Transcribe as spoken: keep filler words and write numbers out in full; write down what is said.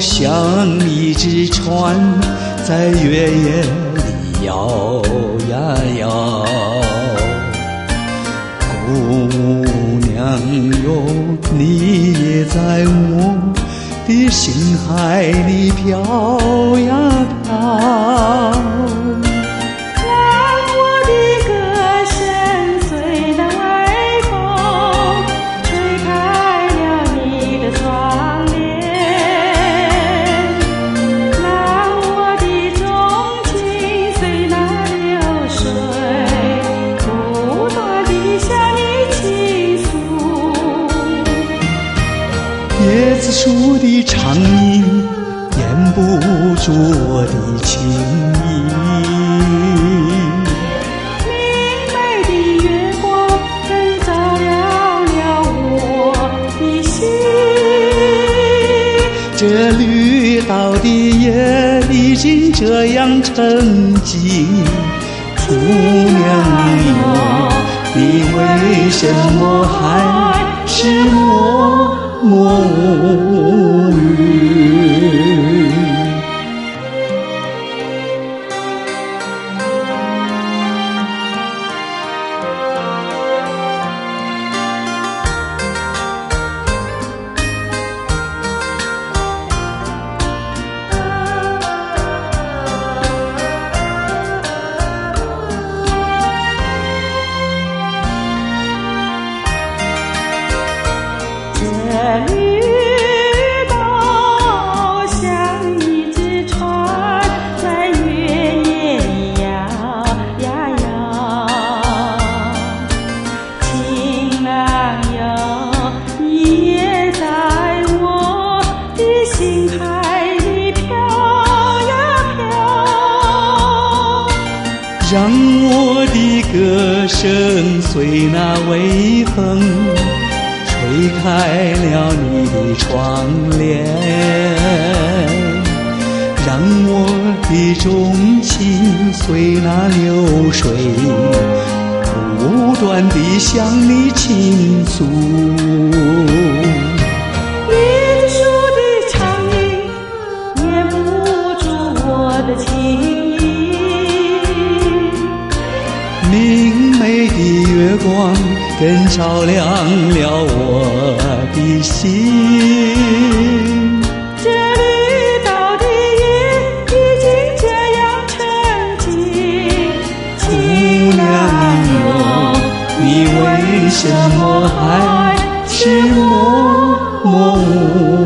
像一只船在原野里摇呀摇。姑娘哟，你也在我的心海里飘呀飘。椰子树的长影掩不住我的情意， 明媚的月光更照亮了我的心。 这绿岛的夜已经这样沉静，姑娘哟，你为什么还是默默无语？ 这绿岛像一只船在原野里摇呀摇，情郎哟，你也在我的心海里飘呀飘。 让我的歌声随那微风吹开了你的窗帘，让我的钟情随那流水不断地向你倾诉。 椰子树的长影掩不住我的情意， 明媚的月光更照亮了我的心。 这绿岛的夜已经这样沉静， 姑娘哟，你为什么还是默默无